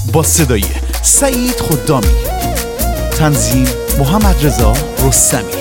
با صدای سعید خدامی، تنظیم محمد رضا رستمی.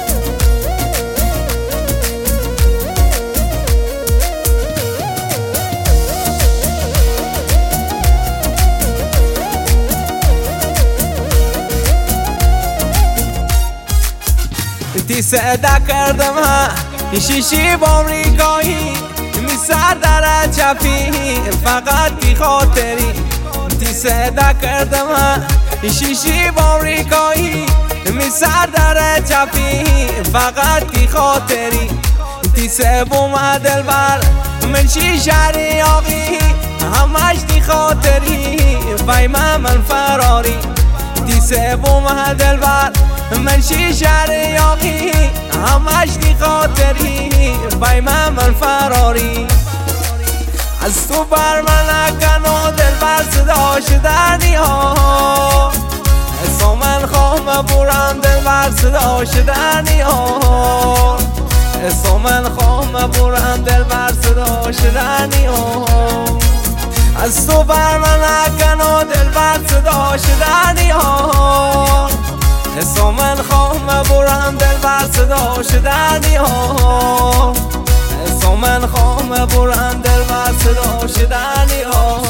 تی صدا کردم ها شیشی با امریکایی می سر در چپی فقط بی خاطری. تی صدا کردم ها شیشی با امریکایی می سر در چپی فقط بی خاطری. تی سوم دلبر من شیشه ریاقی همش بی خاطری فایمه من فراری. تی سوم دلبر من شیشه ریاقی همش بی خاطری فایمه من فراری. از تو بر من نکن و دلبر صداش در نیا اسم من خواه برم دلبر صداش در نیا اسم من خواه برم دلبر صداش در نیا. از تو بر من نکن و دلبر صداش در نیا اسم من خواه برم دلبر صداش در نیا اسم من خواه برم دلبر صداش در نیا.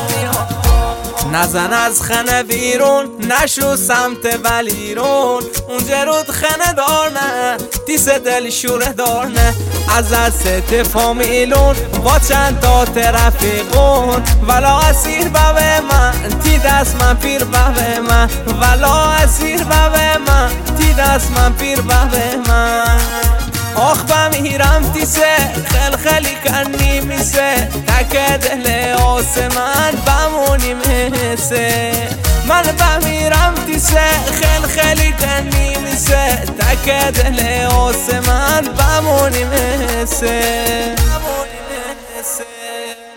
نزن از خانه بیرون نشو سمت ولیرون اونجا رود خانه دار نه تیس دل شوره دار نه از ست فامیلون با چند تا رفیقون ولا اسیر بابه من تی دست من پیر بابه من ولا اسیر بابه من تی دست من پیر بابه من. آخ بمیرم تیسه خیلی کنی میسه تک دل آسمان بمونی میسه من بمیرم تیسه خیلی کنی میسه تک دل آسمان بمونی میسه.